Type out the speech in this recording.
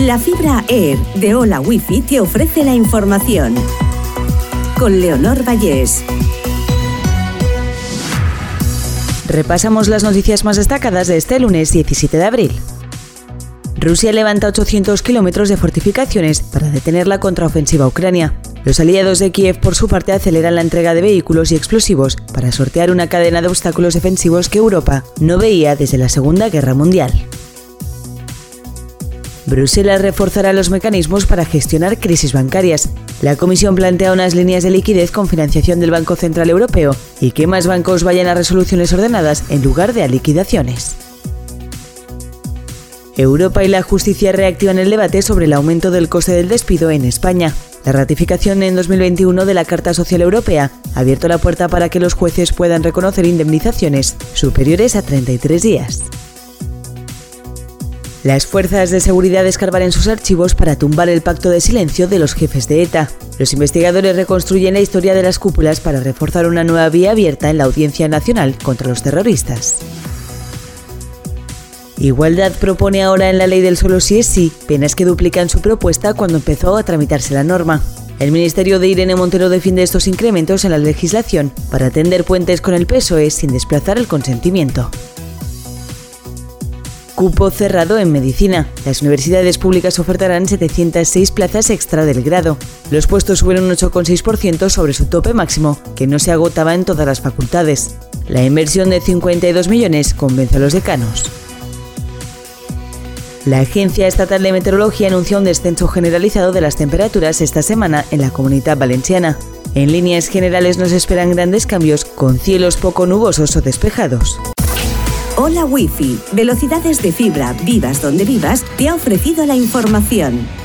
La fibra Air de Hola Wifi te ofrece la información. Con Leonor Vallés. Repasamos las noticias más destacadas de este lunes 17 de abril. Rusia levanta 800 kilómetros de fortificaciones para detener la contraofensiva a Ucrania. Los aliados de Kiev, por su parte, aceleran la entrega de vehículos y explosivos para sortear una cadena de obstáculos defensivos que Europa no veía desde la Segunda Guerra Mundial. Bruselas reforzará los mecanismos para gestionar crisis bancarias. La Comisión plantea unas líneas de liquidez con financiación del Banco Central Europeo y que más bancos vayan a resoluciones ordenadas en lugar de a liquidaciones. Europa y la justicia reactivan el debate sobre el aumento del coste del despido en España. La ratificación en 2021 de la Carta Social Europea ha abierto la puerta para que los jueces puedan reconocer indemnizaciones superiores a 33 días. Las fuerzas de seguridad escarban en sus archivos para tumbar el pacto de silencio de los jefes de ETA. Los investigadores reconstruyen la historia de las cúpulas para reforzar una nueva vía abierta en la Audiencia Nacional contra los terroristas. Igualdad propone ahora en la ley del solo sí es sí penas que duplican su propuesta cuando empezó a tramitarse la norma. El ministerio de Irene Montero defiende estos incrementos en la legislación para tender puentes con el PSOE sin desplazar el consentimiento. Cupo cerrado en medicina. Las universidades públicas ofertarán 706 plazas extra del grado. Los puestos suben un 8,6% sobre su tope máximo, que no se agotaba en todas las facultades. La inversión de 52 millones convence a los decanos. La Agencia Estatal de Meteorología anunció un descenso generalizado de las temperaturas esta semana en la Comunitat Valenciana. En líneas generales nos esperan grandes cambios, con cielos poco nubosos o despejados. Hola Wifi, velocidades de fibra, vivas donde vivas, te ha ofrecido la información.